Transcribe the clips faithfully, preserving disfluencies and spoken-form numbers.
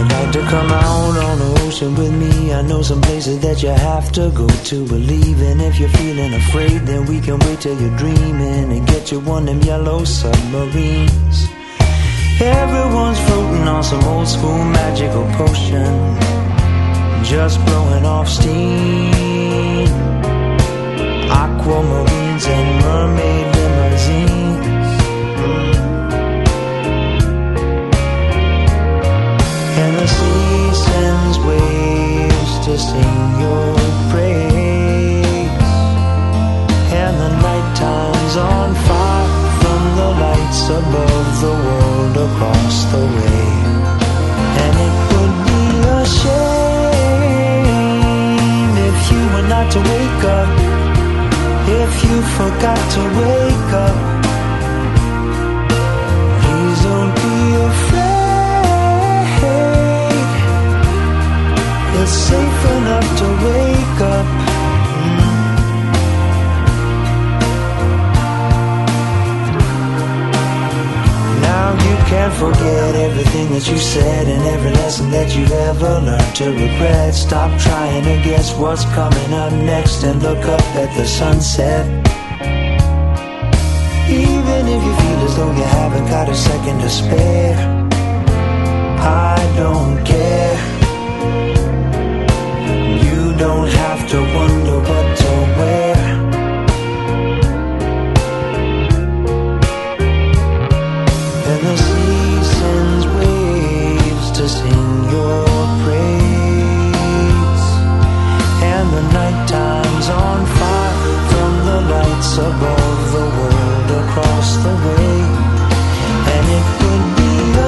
like to come out on the ocean with me? I know some places that you have to go to. Believe in if you're feeling afraid, then we can wait till you're dreaming and get you one of them yellow submarines. Everyone's floating on some old school magical potion, just blowing off steam. Aquamarines and mermaid limousines, mm. And the sea sends waves to sing your praise, and the night time's on fire from the lights above the world across the way. And it would be a shame if you were not to wake up, if you forgot to wake up. Please don't be afraid, it's safe enough to wake up. Now you can't forget everything that you said and every lesson that you've ever learned to regret. Stop trying to guess what's coming up next and look up at the sunset. Even if you feel as though you haven't got a second to spare, I don't care. You don't have to wonder what to wear. And the sea sends waves to sing your praise, and the night time's on fire from the lights above the world across the way. And it would be a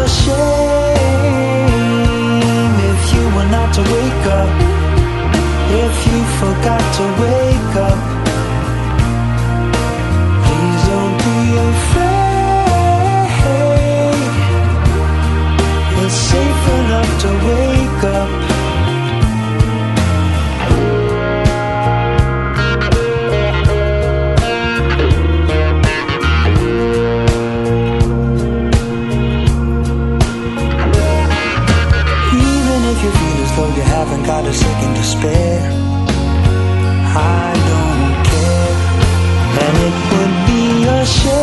shame if you were not to wake up, if you forgot to wake up. Please don't be afraid, it's safe enough to wake up. Even if you feel as though you haven't got a second to spare, I don't care. And it would be a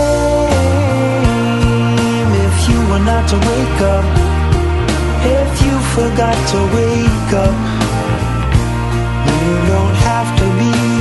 shame if you were not to wake up, if you forgot to wake up. You don't have to be